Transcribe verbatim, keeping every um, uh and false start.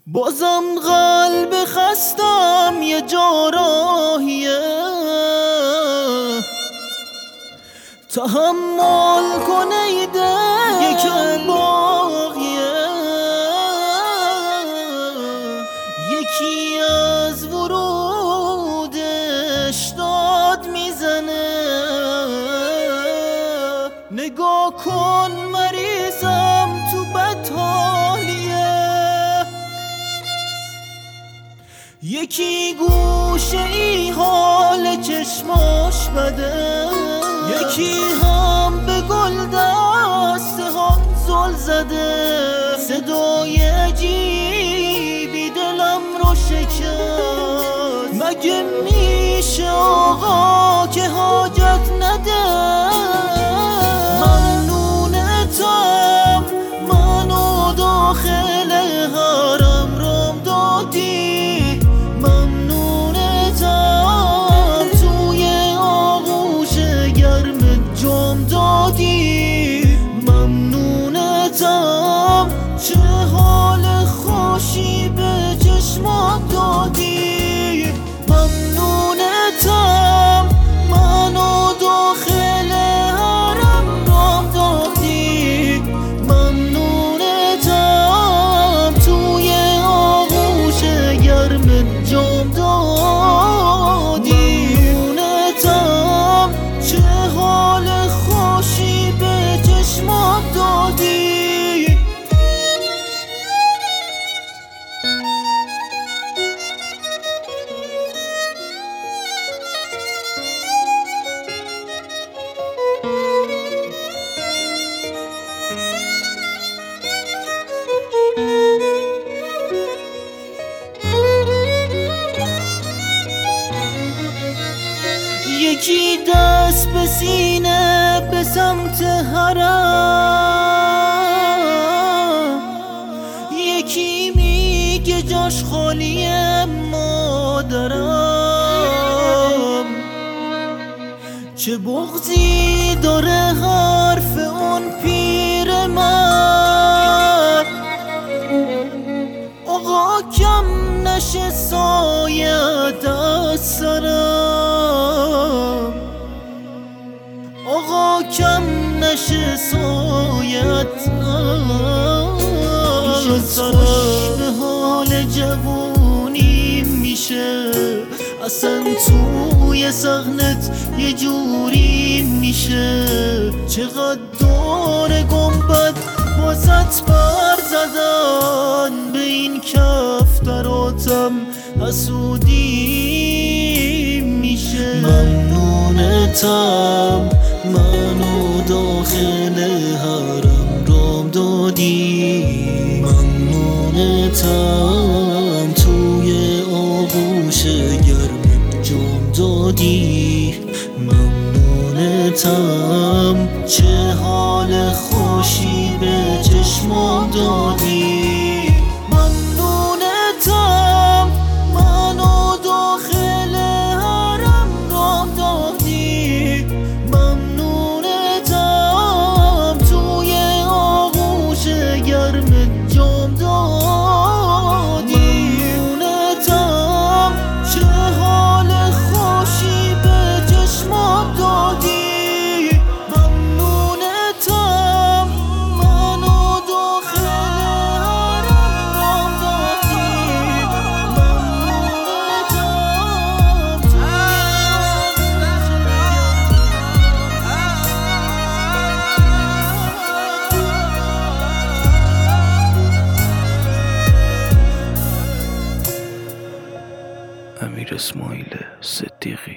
بازم قلب خستم یه جا راهیه، تحمل کن ای دل یکم باقیه. یکی از ورودش داد میزنه، نگاه کن مریضم تو بدحالیه. یکی گوشه ای حال چشماش بده، یکی هم به گل دسته ها زل زده. صدای عجیبی دلم رو شکست، مگه میشه آقا که حاجت نده؟ ممنونتم منو داخل حرم رام دادی، ممنونتم توی آغوش گرمت جام دادی، ممنونتم چه حال خوشی به چشمام دادی، ممنونتم منو داخل حرم رام دادی، ممنونتم توی آغوش گرمت جام دادی، ممنونتم چه حال خوشی به چشمام دادی. یکی دست به سینه به سمت حرم، یکی میگه جاش خالیه مادرم. چه بغضی داره حرف اون پیرمرد، آقا کم نشه سایت از سرم، آقا کم نشه سایت از سرم. به حال جوونی میشه اصلا توی صحنت یه جوری میشه، چقدر دور گنبد واسط بر زدن، به این کفتراتم حسودی میشه. ممنونتم منو داخل حرم رام دادی، ممنونتم توی آغوش گرمت جام دادی، ممنونتم چه حال خوشی به چشمام دادی، ممنونتم منو داخل حرم رام دادی، ممنونتم توی آغوش گرمت جام دادی، ممنونتم چه حال خوشی به چشمام دادی، ممنونتم منو داخل حرم رام دادی، ممنونتم توی امیر اسماعیل صدیقی.